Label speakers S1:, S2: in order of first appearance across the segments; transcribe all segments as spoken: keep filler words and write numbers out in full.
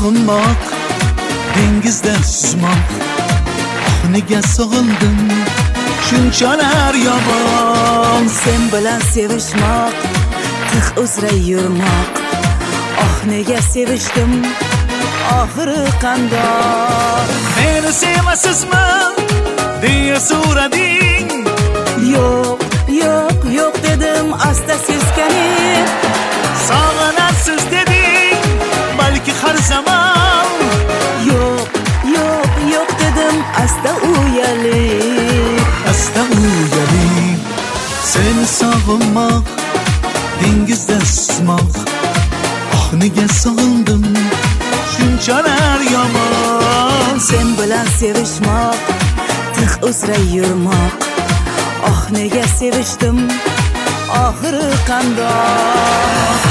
S1: sog'inmoq, dengizda suzmoq. Oh, nega sog'indim shunchalar yomon.
S2: Sen bilan sevishmoq, tig' uzra yurmoq. Oh, nega sevishdim oxiri qandoq.
S1: Meni sevasizmi deya so'rading.
S2: Yo'q, yo'q, yo'q dedim asta seskanib.
S1: Sog'inasiz deding balki har zamon.
S2: Yo'q, yo'q, yo'q dedim asta uyalib.
S1: Asta uyalib seni sog'inmoq, dengizda suzmoq. Oh, nega sog'indim shunchalar yomon.
S2: Sen bilan sevishmoq, tig' uzra yurmoq. Oh, nega sevishdim oxiri qandoq.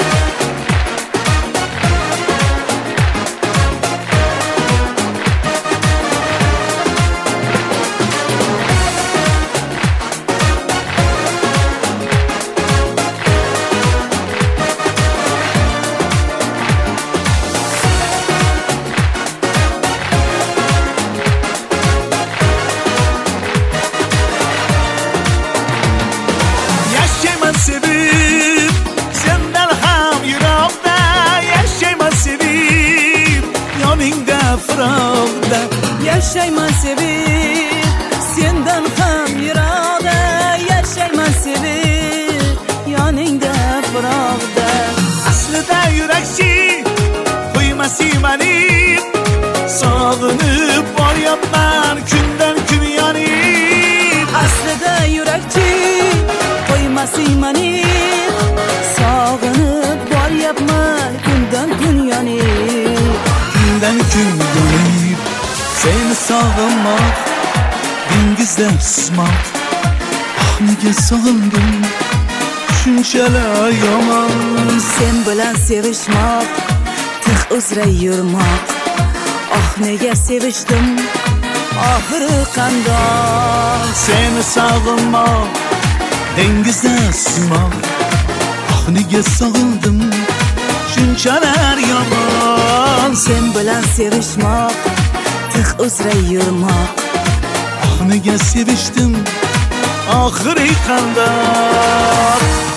S1: Sevib sendan ham yiroqda, yashayman sevib yoningda firoqda.
S2: Yashayman sevib sendan ham yiroqda, yashayman sevib yoningda firoqda.
S1: Aslida yurakchi qo'ymasi mani, sog'inib boryapman kundan kun yonib.
S2: Aslida yurakchi qo'ymasi mani, sog'inib boryapman kundan kun yonib.
S1: Kundan kun yonib seni sog'inmoq, dengizda suzmoq. Oh, nega sog'indim shunchalar yomon.
S2: Sen bilan sevishmoq, tig' uzra yurmoq. Oh, nega sevishdim oxiri qandoq.
S1: Seni sog'inmoq, dengizda suzmoq. Oh, nega sog'indim shunchalar yomon.
S2: Sen bilan sevishmoq, tig' uzra yurmoq.
S1: Oh, nega sevishdim oxiri qandoq.